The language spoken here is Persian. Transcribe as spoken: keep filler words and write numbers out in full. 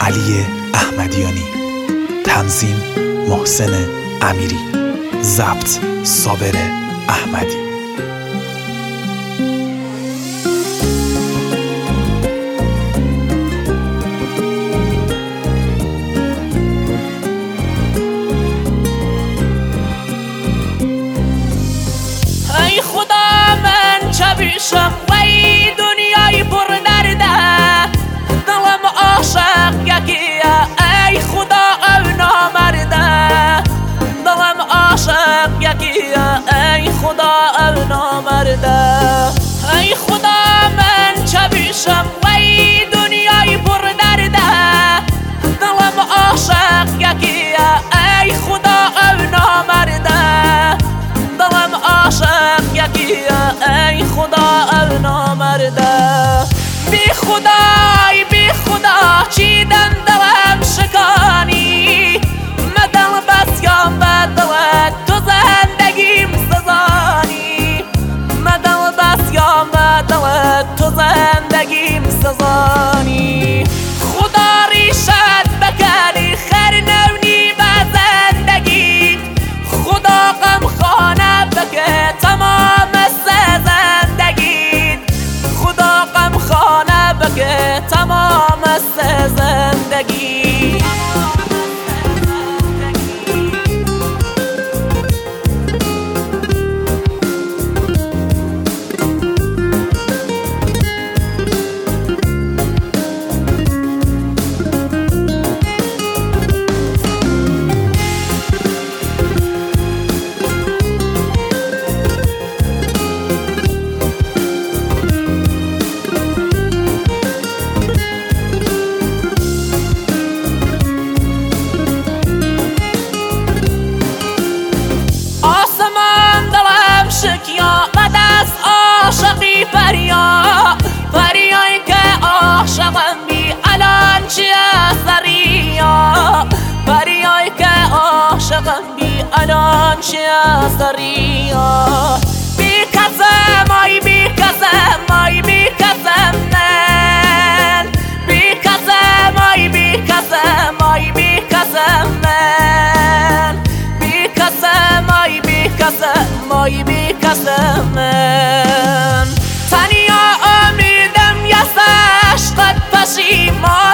علی احمدیانی، تنظیم محسن امیری، ضبط صابر احمدی. ای خدا من چه بیشم و ای دنیای پر درده، دلم عاشق یکیه ای خدا او نامرده، دلم عاشق یکیه ای خدا او نامرده. ای خدا من چه بیشم و ای دنیای پر درده، دلم عاشق یکیه ای خدا او نامرده، دلم عاشق یکیه ای خدا او نامرده. بی خدای بی خدا چیدن دلم شکانی، مدل بس یا مدل تو زندگیم سزانی، مدل بس یا مدل تو زندگیم سزانی. خدا ریشت بکنی خیر نونی به زندگی، خدا غم خانه بکه تمام زندگی، خدا غم خانه بکه تمام زندگی. شکیا و دست عاشقی فریا، فریایی که عاشقم بی الان چیه سریا، فریایی که عاشقم بی الان چیه سریا. بی کسم آی بی کسم آی بی کسم من، بی کسم آی بی کسم آی بی کسم من، بی کسم آی بی کسم آی بی کسم من. تنیا امیدم یه عشقت پشیمان